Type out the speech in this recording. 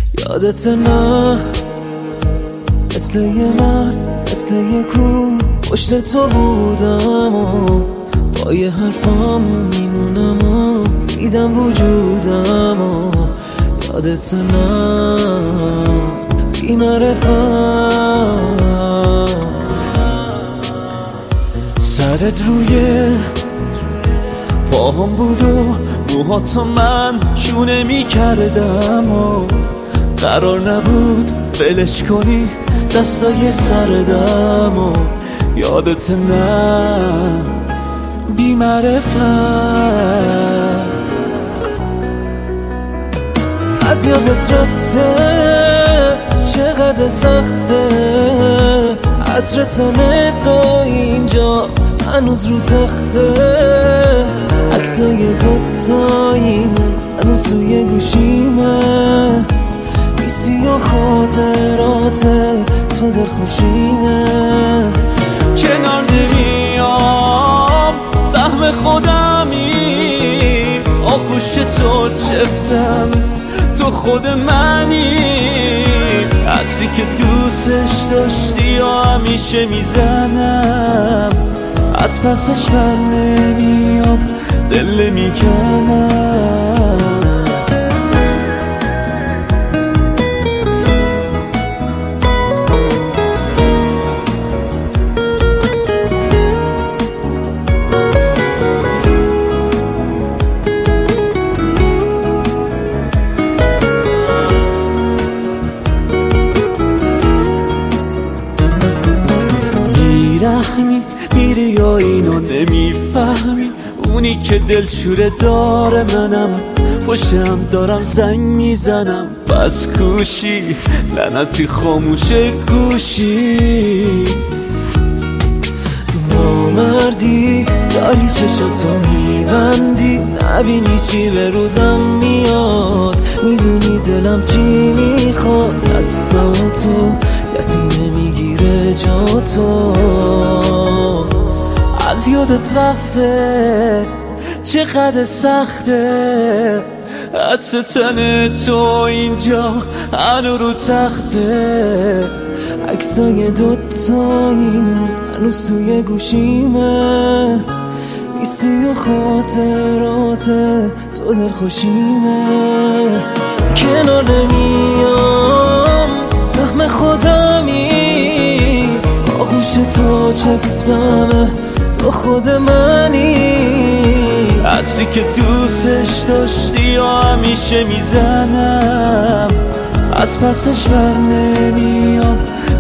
یادت نه مثل یه مرد مثل یه کوه پشت تو بودم و با یه حرفام میمونم و دیدم وجودم و یادت نه بی معرفت سرت روی پاهم بود و موهاتو من شونه میکردم و قرار نبود ولش کنی دستای سردم و یادت نه بی معرفت از یادت رفته چقدر سخته عطر تن تو اینجا هنوز رو تخته عکسای دوتاییمون هنوز توی گوشیمه بیسی و خاطرات تو دلخوشیمه کنار نمیام سهم خودمی آغوش تو چفتم تو خود منی عطری که دوستش داشتی و همیشه میزنم از پسش بر نمیام دل میکنم میری یا اینو نمیفهمی اونی که دلشوره داره منم پشتم دارم زنگ میزنم بس کوشی لعنتی خاموش گوشید نامردی داری چشاتو میبندی نبینی چی به روزم میاد میدونی دلم چی میخواد دستاتو کسی نمیگیره جاتو از یادت رفته چقدر سخته عطر تن تو اینجا هنو رو تخته عکسای دوتاییمون هنوز توی گوشیمه بیستی و خاطرات تو دلخوشیمه کنار نمیام سهم خودمی آغوش تو چفتمه تو خود منی عطری که دوستش داشتی و همیشه میزنم از پسش بر نمیام